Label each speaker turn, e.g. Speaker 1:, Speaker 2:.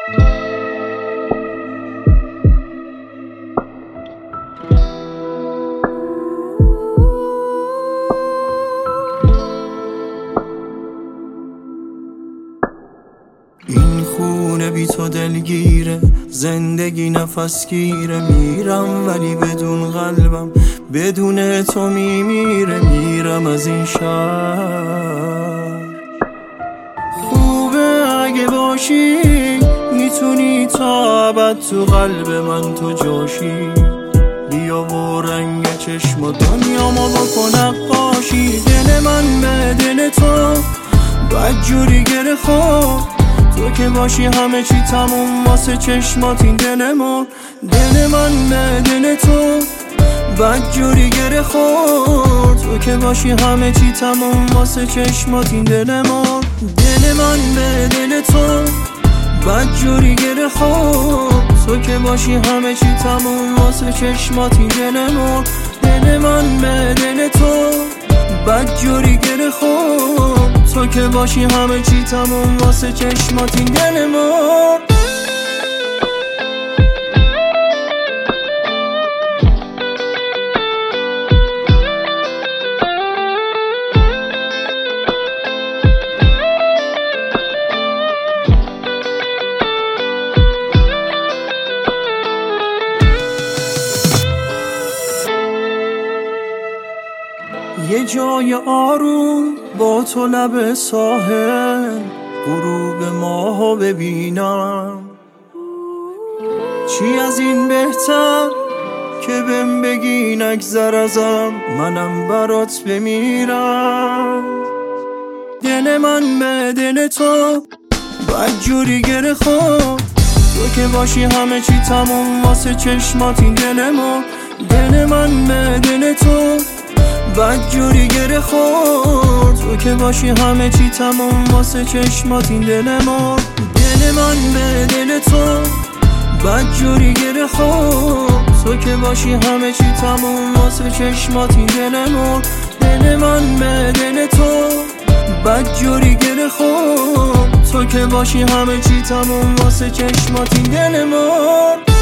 Speaker 1: این خونه بی تو دلگیره، زندگی نفس گیره. میرم ولی بدون قلبم، بدون تو میمیره. میرم از این شهر. خوبه اگه باشی، میتونی تا ابد تو قلب من تو جاشی. بیا و رنگ چشم و دنیامو بکن نقاشی. دل من به دل تو بدجوری گره خورد. تو که باشی همه چی تموم واسه چشمات این دل من به دل تو بدجوری گره خورد. تو که باشی همه چی تموم واسه چشمات این دل من به دل تو بدجوری گره خورد. تو که باشی همه چی تموم واسه چشمات این دل من به دل تو بدجوری گره خورد. تو که باشی همه چی تموم واسه چشمات این دل من. یه جای آروم با تو لب ساحل، غروب ماهو ببینم. چی از این بهتر که بهم بگی نگذر ازم، منم برات بمیرم. دل من به دل تو بدجوری گره خورد. تو که باشی همه چی تموم واسه چشمات این دل من به دل تو بدجوری گره خورد. تو که باشی همه چی تموم واسه چشمات این دل من به دل تو بدجوری گره خورد. تو که باشی همه چی تموم واسه چشمات این دل من به دل تو بدجوری گره خورد. تو که باشی همه چی تموم واسه چشمات این دل من.